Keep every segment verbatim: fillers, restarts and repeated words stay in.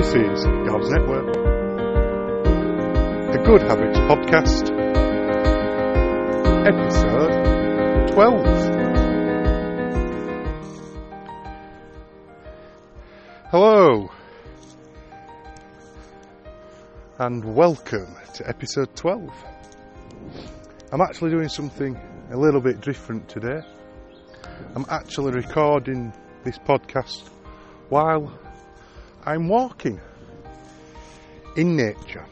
This is Gav's Network, the Good Habits Podcast, episode twelve. Hello, and welcome to episode twelve. I'm actually doing something a little bit different today. I'm actually recording this podcast while I'm walking in nature.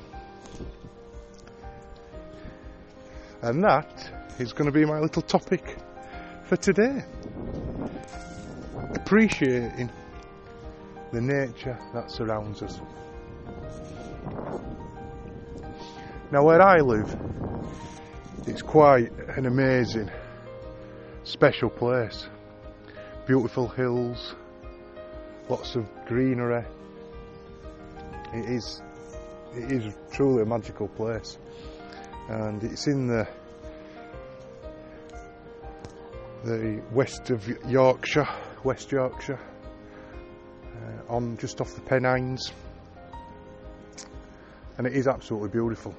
And that is going to be my little topic for today. Appreciating the nature that surrounds us. Now, where I live, it's quite an amazing, special place. Beautiful hills, lots of greenery. It is, it is truly a magical place, and it's in the the west of Yorkshire, West Yorkshire, uh, on just off the Pennines, and it is absolutely beautiful.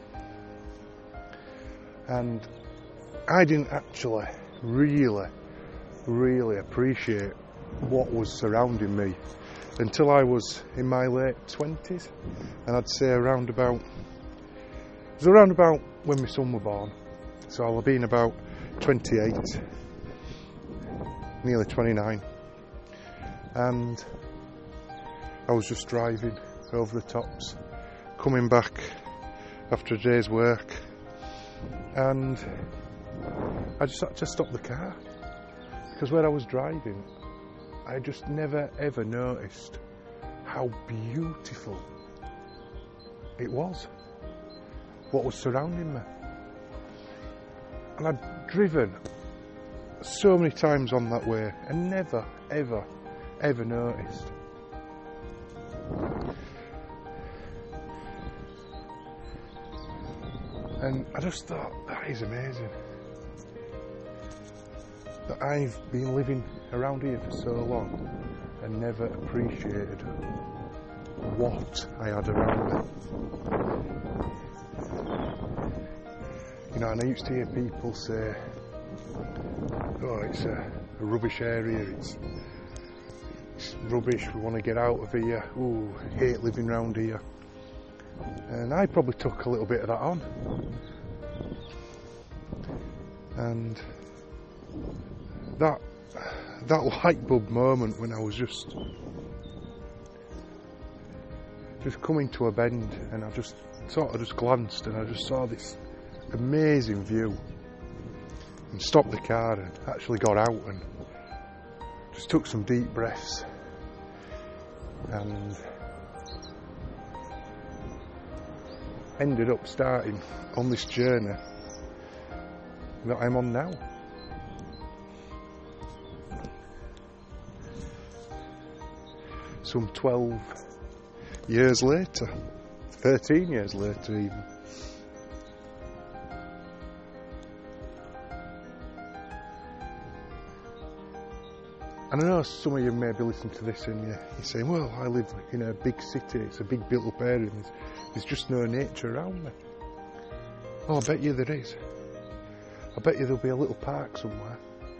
And I didn't actually really, really appreciate what was surrounding me until I was in my late twenties, and I'd say around about, it was around about when my son was born, so I'll have been about twenty-eight, nearly twenty-nine, and I was just driving over the tops, coming back after a day's work, and I just had to stop the car, because where I was driving, I just never ever noticed how beautiful it was, what was surrounding me. And I'd driven so many times on that way and never ever ever noticed. And I just thought, that is amazing, that I've been living around here for so long and never appreciated what I had around me. You know, and I used to hear people say, oh, it's a, a rubbish area, it's, it's rubbish, we want to get out of here, ooh, hate living around here. And I probably took a little bit of that on. And that that light bulb moment when I was just just coming to a bend, and I just sort of just glanced and I just saw this amazing view, and stopped the car and actually got out and just took some deep breaths, and ended up starting on this journey that I'm on now. Some twelve years later, thirteen years later even. And I know some of you may be listening to this and you're saying, well, I live in a big city, it's a big built up area, and there's, there's just no nature around me. Oh, I bet you there is. I bet you there'll be a little park somewhere.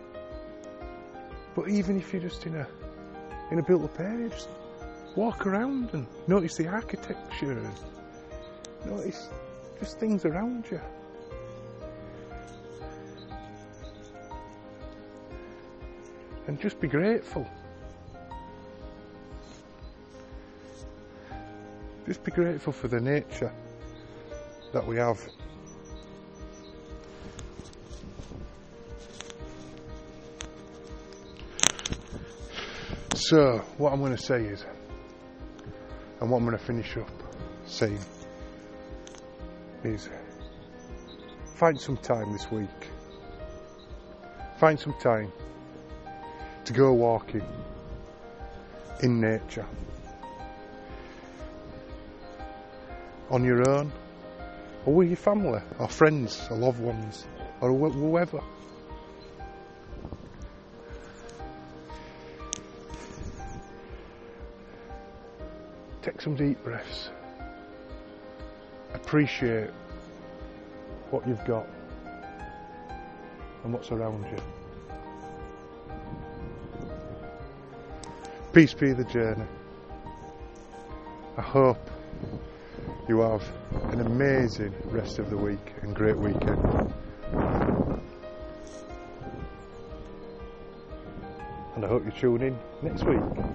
But even if you're just in a in a built up area, just walk around and notice the architecture and notice just things around you. And just be grateful. Just be grateful for the nature that we have. So, what I'm going to say is, and what I'm going to finish up saying, is find some time this week. Find some time to go walking in nature. On your own, or with your family, or friends, or loved ones, or wh- whoever. take some deep breaths. Appreciate what you've got and what's around you. Peace be the journey. I hope you have an amazing rest of the week and great weekend. And I hope you tune in next week.